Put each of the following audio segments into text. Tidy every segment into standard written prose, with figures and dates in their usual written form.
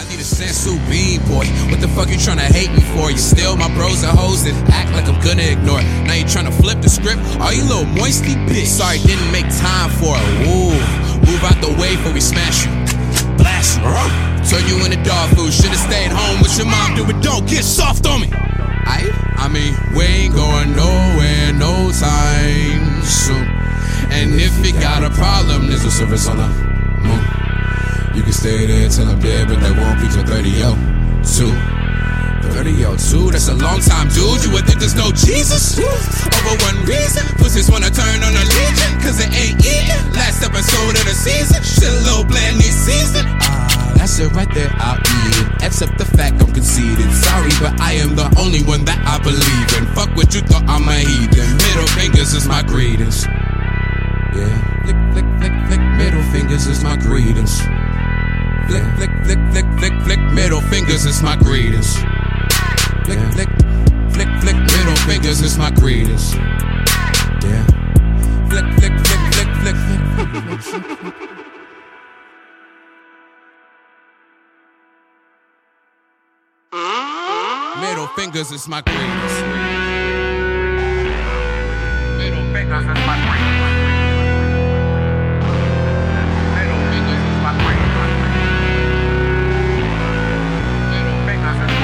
need a sensu bean, boy. What the fuck you tryna hate me for? You still my bros and hoes that act like I'm gonna ignore. Now you tryna flip the script? All you little moisty bitch. Sorry, didn't make time for it. Woo, move out the way before we smash you. Blast you. Turn you into dog food. Should've stayed home with your mom. Do it, don't get soft on me. I mean, we ain't going nowhere no time soon. And if you got a problem, there's a service on the moon. You can stay there till I'm dead, but that won't be till 30-02. 30-02, that's a long time, dude. You would think there's no Jesus? Over one reason, pussies wanna turn on a legion, cause it ain't eating. Last episode of the season, shit a little bland this season. That's it right there, I'll eat it. Accept the fact I'm conceited. Sorry, but I am the only one that I believe in. Fuck what you thought, I'm a heathen. Middle fingers is my greetings. Yeah, flick, flick, flick, flick, middle fingers is my greetings. Flick, flick, flick, flick, flick, flick, middle fingers is my greetings. Flick, flick, flick, flick, middle fingers is my greetings. Yeah. Flick, flick, flick, flick, flick, flick, flick. Middle fingers is my greetings. Middle fingers is my greetings. Middle fingers is my greetings. Middle fingers is my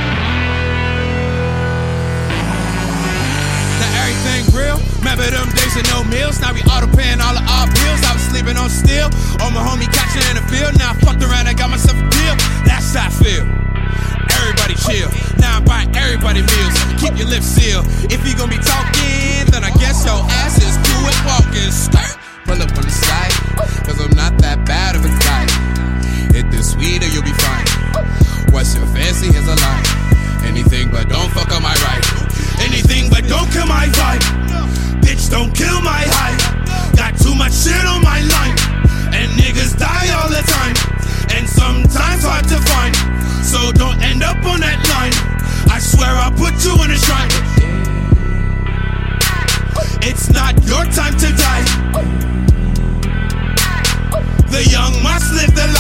greetings. Now everything real. Remember them days of no meals? Now we auto paying all of our bills. I was sleeping on steel. On my homie catching in the field. Now I fucked around and got myself a deal. That's how I feel. Everybody chill. Now I'm buying everybody meals. Keep your lips sealed. If you gon' be talking, then I guess your ass is cool and walking. Skirt. Pull up on the side, cause I'm not that bad of a guy. Hit this weed or you'll be fine. What's your fancy? Here's a line. Anything but don't fuck on my right. Anything but don't kill my vibe. Bitch, don't kill my hype. Got too much shit on my line. And niggas die all the time. And sometimes hard to find. So don't end up on that line. I swear I'll put you in a shrine. It's not your time to die. The young must live the